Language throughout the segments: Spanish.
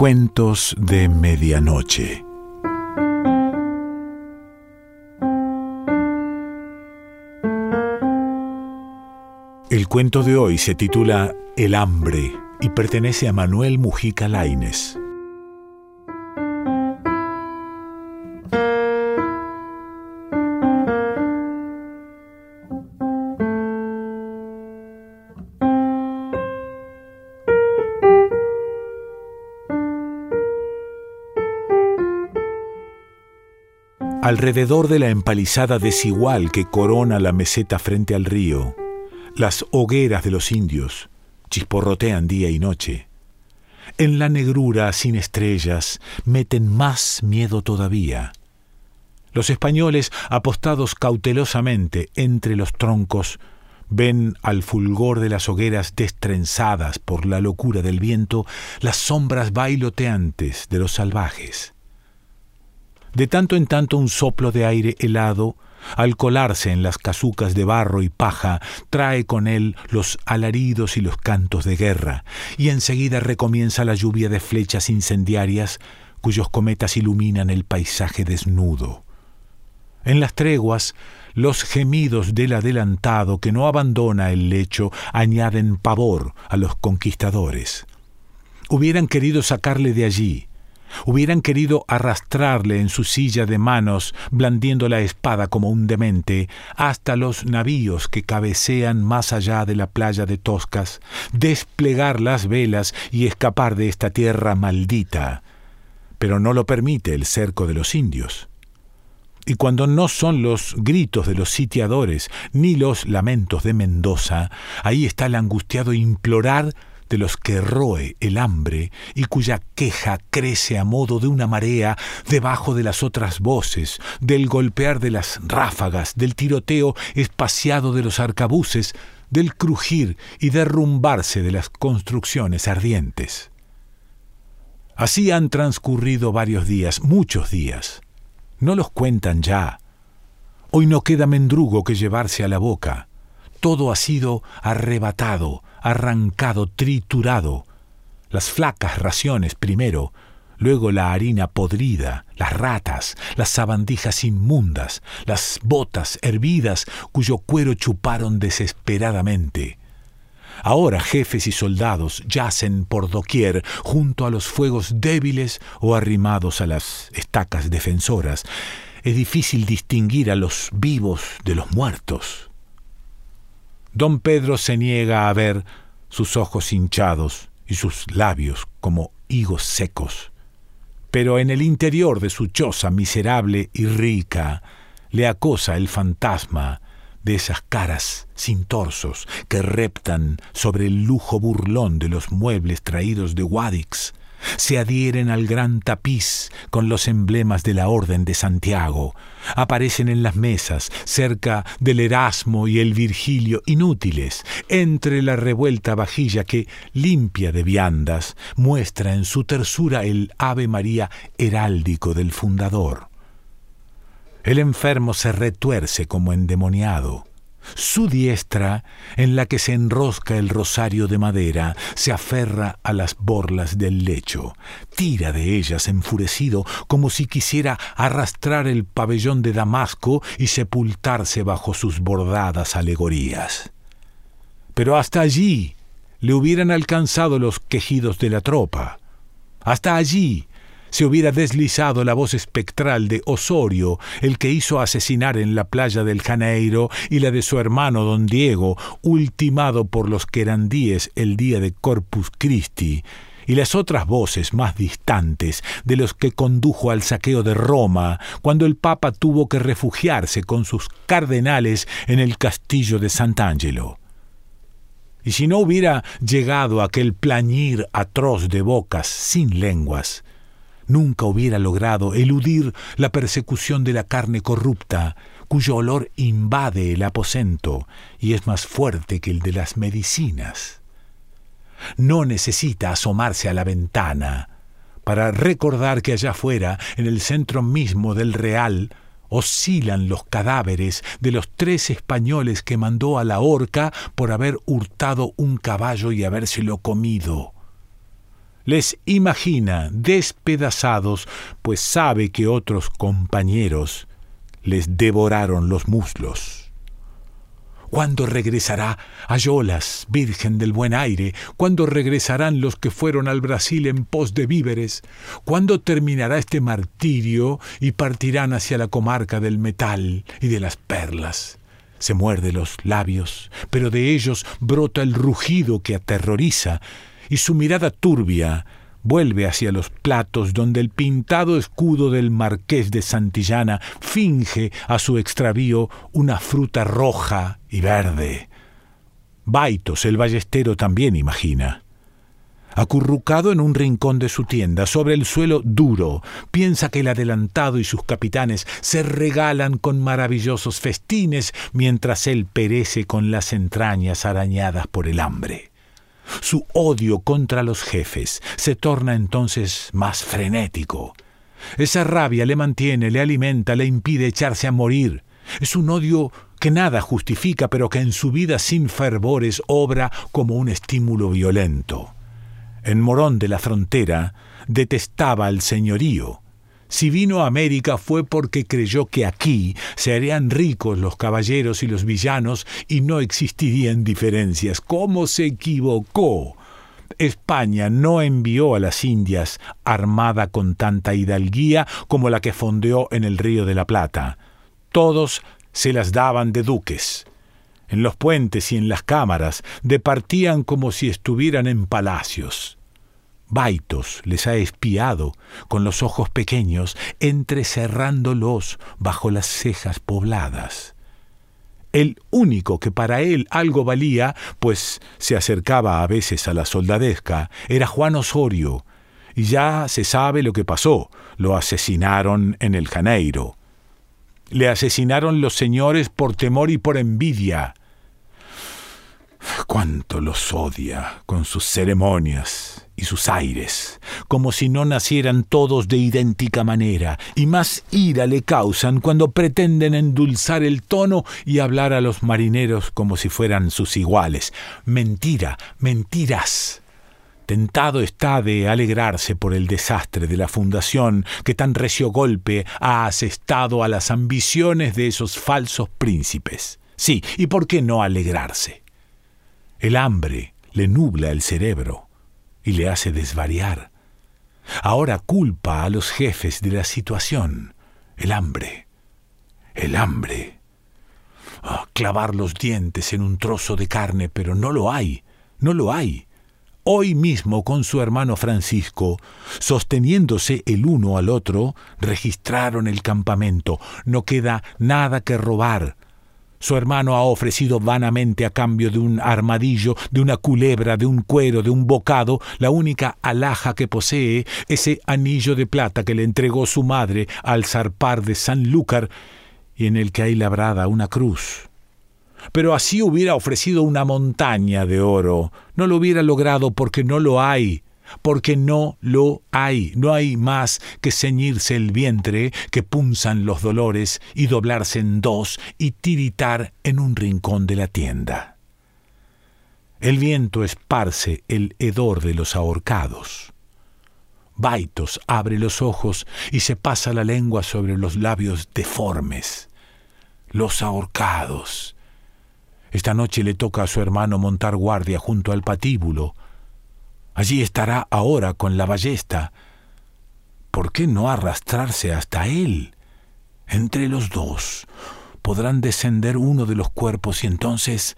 Cuentos de Medianoche. El cuento de hoy se titula El hambre y pertenece a Manuel Mujica Lainez. Alrededor de la empalizada desigual que corona la meseta frente al río, las hogueras de los indios chisporrotean día y noche. En la negrura sin estrellas meten más miedo todavía. Los españoles, apostados cautelosamente entre los troncos, ven al fulgor de las hogueras destrenzadas por la locura del viento las sombras bailoteantes de los salvajes. De tanto en tanto un soplo de aire helado, al colarse en las casucas de barro y paja, trae con él los alaridos y los cantos de guerra, y enseguida recomienza la lluvia de flechas incendiarias cuyos cometas iluminan el paisaje desnudo. En las treguas, los gemidos del adelantado que no abandona el lecho añaden pavor a los conquistadores. Hubieran querido sacarle de allí. Hubieran querido arrastrarle en su silla de manos, blandiendo la espada como un demente, hasta los navíos que cabecean más allá de la playa de Toscas, desplegar las velas y escapar de esta tierra maldita. Pero no lo permite el cerco de los indios. Y cuando no son los gritos de los sitiadores ni los lamentos de Mendoza, ahí está el angustiado implorar de los que roe el hambre y cuya queja crece a modo de una marea debajo de las otras voces, del golpear de las ráfagas, del tiroteo espaciado de los arcabuces, del crujir y derrumbarse de las construcciones ardientes. Así han transcurrido varios días, muchos días. No los cuentan ya. Hoy no queda mendrugo que llevarse a la boca. Todo ha sido arrebatado, arrancado, triturado. Las flacas raciones primero, luego la harina podrida, las ratas, las sabandijas inmundas, las botas hervidas cuyo cuero chuparon desesperadamente. Ahora jefes y soldados yacen por doquier junto a los fuegos débiles o arrimados a las estacas defensoras. Es difícil distinguir a los vivos de los muertos. Don Pedro se niega a ver sus ojos hinchados y sus labios como higos secos. Pero en el interior de su choza miserable y rica le acosa el fantasma de esas caras sin torsos que reptan sobre el lujo burlón de los muebles traídos de Guadix. Se adhieren al gran tapiz con los emblemas de la Orden de Santiago. Aparecen en las mesas, cerca del Erasmo y el Virgilio, inútiles, entre la revuelta vajilla que, limpia de viandas, muestra en su tersura el Ave María heráldico del fundador. El enfermo se retuerce como endemoniado. Su diestra, en la que se enrosca el rosario de madera, se aferra a las borlas del lecho, tira de ellas enfurecido como si quisiera arrastrar el pabellón de Damasco y sepultarse bajo sus bordadas alegorías. Pero hasta allí le hubieran alcanzado los quejidos de la tropa. Hasta allí se hubiera deslizado la voz espectral de Osorio, el que hizo asesinar en la playa del Janeiro, y la de su hermano don Diego, ultimado por los querandíes el día de Corpus Christi, y las otras voces más distantes de los que condujo al saqueo de Roma, cuando el Papa tuvo que refugiarse con sus cardenales en el castillo de Sant'Angelo. Y si no hubiera llegado aquel plañir atroz de bocas sin lenguas, nunca hubiera logrado eludir la persecución de la carne corrupta, cuyo olor invade el aposento y es más fuerte que el de las medicinas. No necesita asomarse a la ventana para recordar que allá afuera, en el centro mismo del Real, oscilan los cadáveres de los 3 españoles que mandó a la horca por haber hurtado un caballo y habérselo comido. Les imagina despedazados, pues sabe que otros compañeros les devoraron los muslos. ¿Cuándo regresará Ayolas, Virgen del Buen Aire? ¿Cuándo regresarán los que fueron al Brasil en pos de víveres? ¿Cuándo terminará este martirio y partirán hacia la comarca del metal y de las perlas? Se muerde los labios, pero de ellos brota el rugido que aterroriza, y su mirada turbia vuelve hacia los platos donde el pintado escudo del marqués de Santillana finge a su extravío una fruta roja y verde. Baitos, el ballestero, también imagina. Acurrucado en un rincón de su tienda, sobre el suelo duro, piensa que el adelantado y sus capitanes se regalan con maravillosos festines mientras él perece con las entrañas arañadas por el hambre. Su odio contra los jefes se torna entonces más frenético. Esa rabia le mantiene, le alimenta, le impide echarse a morir. Es un odio que nada justifica, pero que en su vida sin fervores obra como un estímulo violento. En Morón de la Frontera detestaba al señorío. Si vino a América fue porque creyó que aquí se harían ricos los caballeros y los villanos y no existirían diferencias. ¿Cómo se equivocó? España no envió a las Indias armada con tanta hidalguía como la que fondeó en el Río de la Plata. Todos se las daban de duques. En los puentes y en las cámaras departían como si estuvieran en palacios. Baitos les ha espiado con los ojos pequeños, entrecerrándolos bajo las cejas pobladas. El único que para él algo valía, pues se acercaba a veces a la soldadesca, era Juan Osorio, y ya se sabe lo que pasó. Lo asesinaron en el Janeiro. Le asesinaron los señores por temor y por envidia. Cuánto los odia con sus ceremonias y sus aires, como si no nacieran todos de idéntica manera, y más ira le causan cuando pretenden endulzar el tono y hablar a los marineros como si fueran sus iguales. Mentira, mentiras. Tentado está de alegrarse por el desastre de la fundación que tan recio golpe ha asestado a las ambiciones de esos falsos príncipes. Sí, ¿y por qué no alegrarse? El hambre le nubla el cerebro y le hace desvariar. Ahora culpa a los jefes de la situación. El hambre. El hambre. Clavar los dientes en un trozo de carne, pero no lo hay. No lo hay. Hoy mismo con su hermano Francisco, sosteniéndose el uno al otro, registraron el campamento. No queda nada que robar. Su hermano ha ofrecido vanamente a cambio de un armadillo, de una culebra, de un cuero, de un bocado, la única alhaja que posee, ese anillo de plata que le entregó su madre al zarpar de Sanlúcar y en el que hay labrada una cruz. Pero así hubiera ofrecido una montaña de oro. No lo hubiera logrado porque no lo hay. Porque no lo hay. No hay más que ceñirse el vientre, que punzan los dolores, y doblarse en dos y tiritar en un rincón de la tienda. El viento esparce el hedor de los ahorcados. Baitos abre los ojos y se pasa la lengua sobre los labios deformes. Los ahorcados. Esta noche le toca a su hermano montar guardia junto al patíbulo. Allí estará ahora con la ballesta. ¿Por qué no arrastrarse hasta él? Entre los dos podrán descender uno de los cuerpos y entonces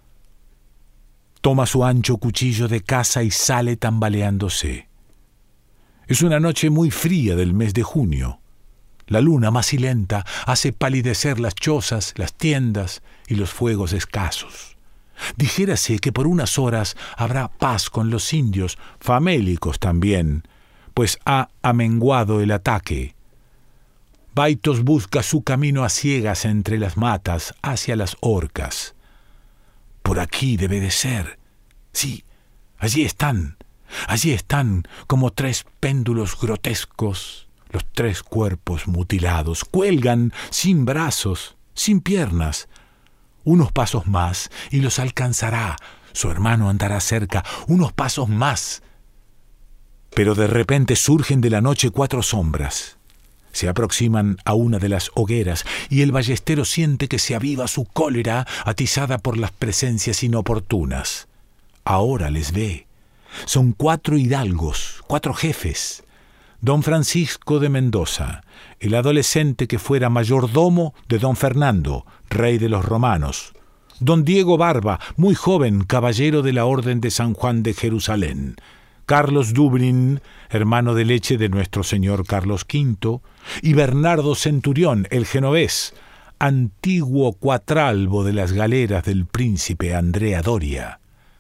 toma su ancho cuchillo de caza y sale tambaleándose. Es una noche muy fría del mes de junio. La luna macilenta hace palidecer las chozas, las tiendas y los fuegos escasos. Dijérase que por unas horas habrá paz con los indios, famélicos también, pues ha amenguado el ataque. Baitos busca su camino a ciegas entre las matas hacia las horcas. Por aquí debe de ser. Sí, allí están como tres péndulos grotescos. Los tres cuerpos mutilados cuelgan sin brazos, sin piernas. Unos pasos más y los alcanzará. Su hermano andará cerca. Unos pasos más Pero de repente surgen de la noche 4 sombras. Se aproximan a una de las hogueras y el ballestero siente que se aviva su cólera atizada por las presencias inoportunas. Ahora les ve. Son 4 hidalgos, 4 jefes. Don Francisco de Mendoza, el adolescente que fuera mayordomo de don Fernando, rey de los romanos. Don Diego Barba, muy joven, caballero de la Orden de San Juan de Jerusalén. Carlos Dubrin, hermano de leche de nuestro señor Carlos V, y Bernardo Centurión, el genovés, antiguo cuatralbo de las galeras del príncipe Andrea Doria.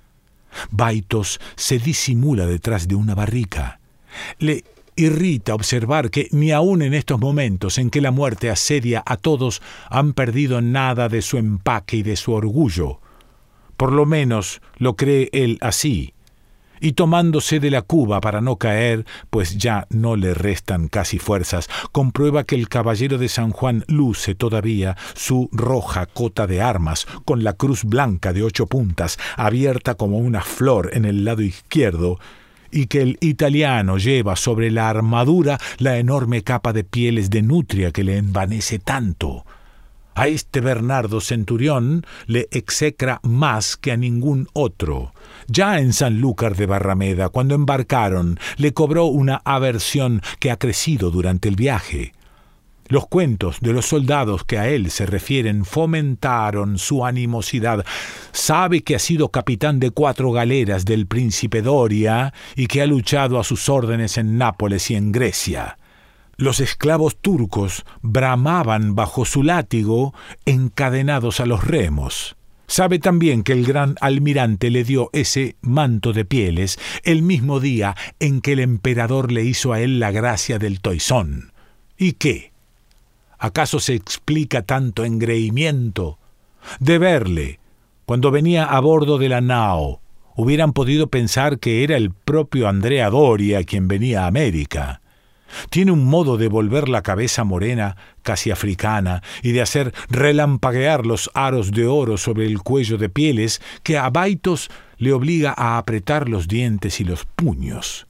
Baitos se disimula detrás de una barrica. Le irrita observar que ni aun en estos momentos en que la muerte asedia a todos han perdido nada de su empaque y de su orgullo. Por lo menos lo cree él así. Y tomándose de la cuba para no caer, pues ya no le restan casi fuerzas, comprueba que el caballero de San Juan luce todavía su roja cota de armas, con la cruz blanca de 8 puntas, abierta como una flor en el lado izquierdo, y que el italiano lleva sobre la armadura la enorme capa de pieles de nutria que le envanece tanto. A este Bernardo Centurión le execra más que a ningún otro. Ya en Sanlúcar de Barrameda, cuando embarcaron, le cobró una aversión que ha crecido durante el viaje. Los cuentos de los soldados que a él se refieren fomentaron su animosidad. Sabe que ha sido capitán de 4 galeras del príncipe Doria y que ha luchado a sus órdenes en Nápoles y en Grecia. Los esclavos turcos bramaban bajo su látigo encadenados a los remos. Sabe también que el gran almirante le dio ese manto de pieles el mismo día en que el emperador le hizo a él la gracia del toisón. ¿Y qué? ¿Acaso se explica tanto engreimiento? De verle, cuando venía a bordo de la nao, hubieran podido pensar que era el propio Andrea Doria quien venía a América. Tiene un modo de volver la cabeza morena, casi africana, y de hacer relampaguear los aros de oro sobre el cuello de pieles que a Baitos le obliga a apretar los dientes y los puños.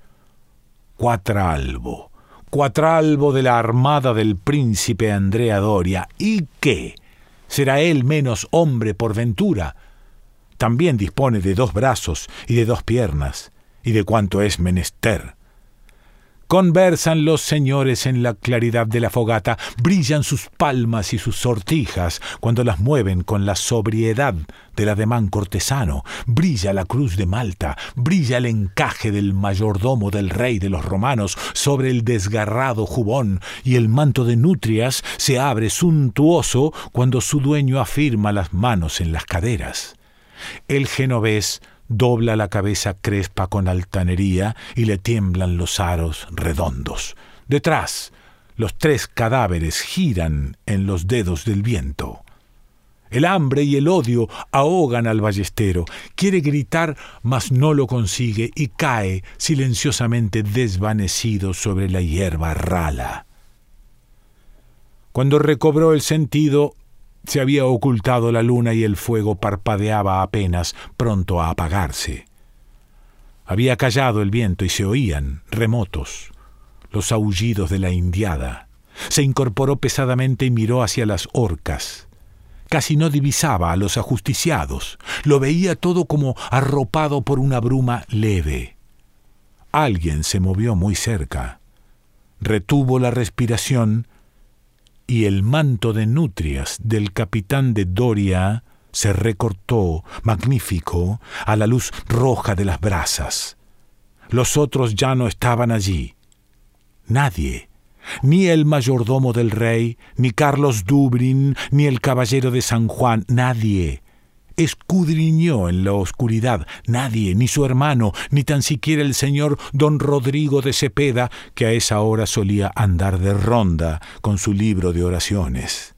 Cuatralbo de la armada del príncipe Andrea Doria. ¿Y qué? ¿Será él menos hombre por ventura? También dispone de 2 brazos y de 2 piernas, y de cuanto es menester. Conversan los señores en la claridad de la fogata, brillan sus palmas y sus sortijas cuando las mueven con la sobriedad del ademán cortesano, brilla la cruz de Malta, brilla el encaje del mayordomo del rey de los romanos sobre el desgarrado jubón, y el manto de nutrias se abre suntuoso cuando su dueño afirma las manos en las caderas. El genovés dobla la cabeza crespa con altanería y le tiemblan los aros redondos. Detrás, los 3 cadáveres giran en los dedos del viento. El hambre y el odio ahogan al ballestero. Quiere gritar, mas no lo consigue y cae silenciosamente desvanecido sobre la hierba rala. Cuando recobró el sentido, se había ocultado la luna y el fuego parpadeaba apenas, pronto a apagarse. Había callado el viento y se oían, remotos, los aullidos de la indiada. Se incorporó pesadamente y miró hacia las orcas. Casi no divisaba a los ajusticiados. Lo veía todo como arropado por una bruma leve. Alguien se movió muy cerca. Retuvo la respiración y el manto de nutrias del capitán de Doria se recortó, magnífico, a la luz roja de las brasas. Los otros ya no estaban allí. Nadie, ni el mayordomo del rey, ni Carlos Dubrin, ni el caballero de San Juan, nadie. Escudriñó en la oscuridad, nadie, ni su hermano, ni tan siquiera el señor don Rodrigo de Cepeda, que a esa hora solía andar de ronda con su libro de oraciones.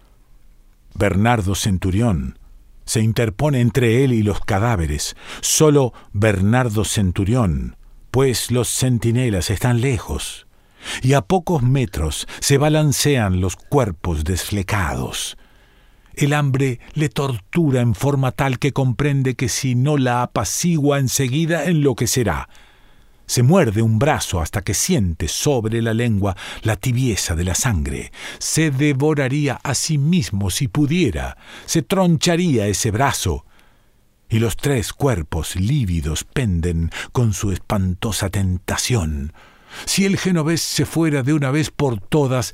Bernardo Centurión se interpone entre él y los cadáveres. Solo Bernardo Centurión, pues los centinelas están lejos, y a pocos metros se balancean los cuerpos desflecados. El hambre le tortura en forma tal que comprende que si no la apacigua enseguida enloquecerá. Se muerde un brazo hasta que siente sobre la lengua la tibieza de la sangre. Se devoraría a sí mismo si pudiera. Se troncharía ese brazo. Y los 3 cuerpos lívidos penden con su espantosa tentación. Si el genovés se fuera de una vez por todas,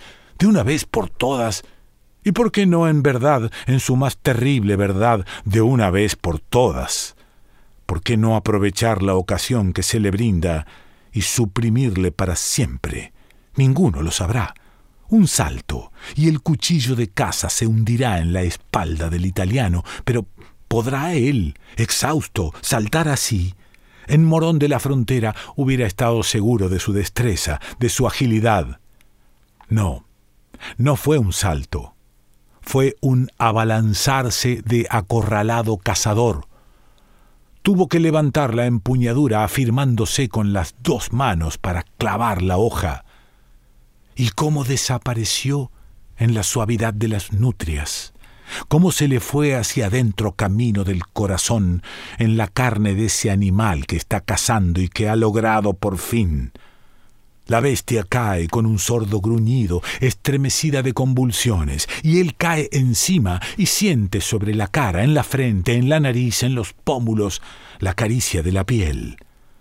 ¿y por qué no en verdad, en su más terrible verdad, de una vez por todas? ¿Por qué no aprovechar la ocasión que se le brinda y suprimirle para siempre? Ninguno lo sabrá. Un salto, y el cuchillo de caza se hundirá en la espalda del italiano, pero ¿podrá él, exhausto, saltar así? En Morón de la Frontera hubiera estado seguro de su destreza, de su agilidad. No fue un salto. Fue un abalanzarse de acorralado cazador. Tuvo que levantar la empuñadura afirmándose con las 2 manos para clavar la hoja. ¿Y cómo desapareció en la suavidad de las nutrias? ¿Cómo se le fue hacia adentro camino del corazón en la carne de ese animal que está cazando y que ha logrado por fin? La bestia cae con un sordo gruñido, estremecida de convulsiones, y él cae encima y siente sobre la cara, en la frente, en la nariz, en los pómulos, la caricia de la piel.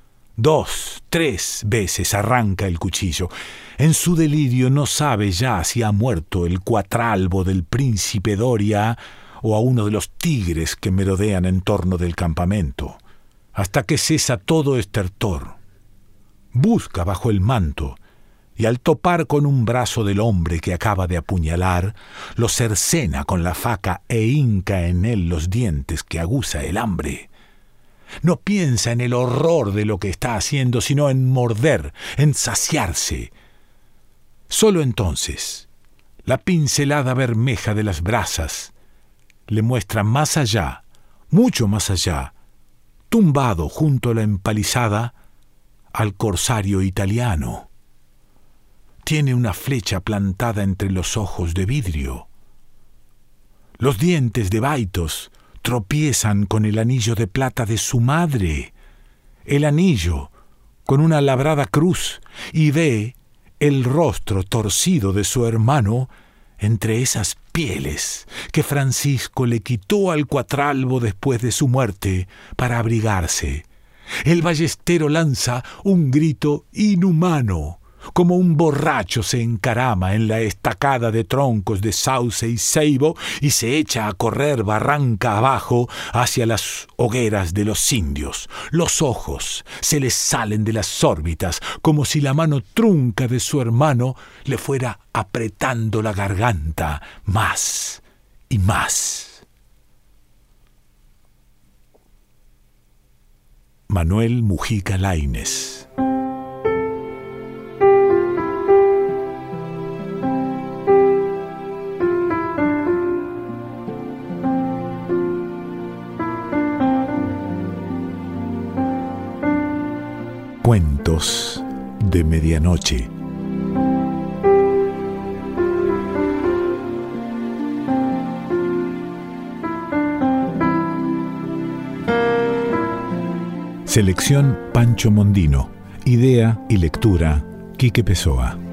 2, 3 veces arranca el cuchillo. En su delirio no sabe ya si ha muerto el cuatralbo del príncipe Doria o a uno de los tigres que merodean en torno del campamento, hasta que cesa todo estertor. Busca bajo el manto, y al topar con un brazo del hombre que acaba de apuñalar, lo cercena con la faca e hinca en él los dientes que aguza el hambre. No piensa en el horror de lo que está haciendo, sino en morder, en saciarse. Solo entonces, la pincelada bermeja de las brasas le muestra más allá, mucho más allá, tumbado junto a la empalizada, al corsario italiano. Tiene una flecha plantada entre los ojos de vidrio. Los dientes de Baitos tropiezan con el anillo de plata de su madre, el anillo con una labrada cruz, y ve el rostro torcido de su hermano entre esas pieles que Francisco le quitó al cuatralbo después de su muerte para abrigarse. El ballestero lanza un grito inhumano, como un borracho se encarama en la estacada de troncos de sauce y ceibo y se echa a correr barranca abajo hacia las hogueras de los indios. Los ojos se le salen de las órbitas, como si la mano trunca de su hermano le fuera apretando la garganta más y más. Manuel Mujica Laínez. Cuentos de medianoche. Selección Pancho Mondino. Idea y lectura Quique Pessoa.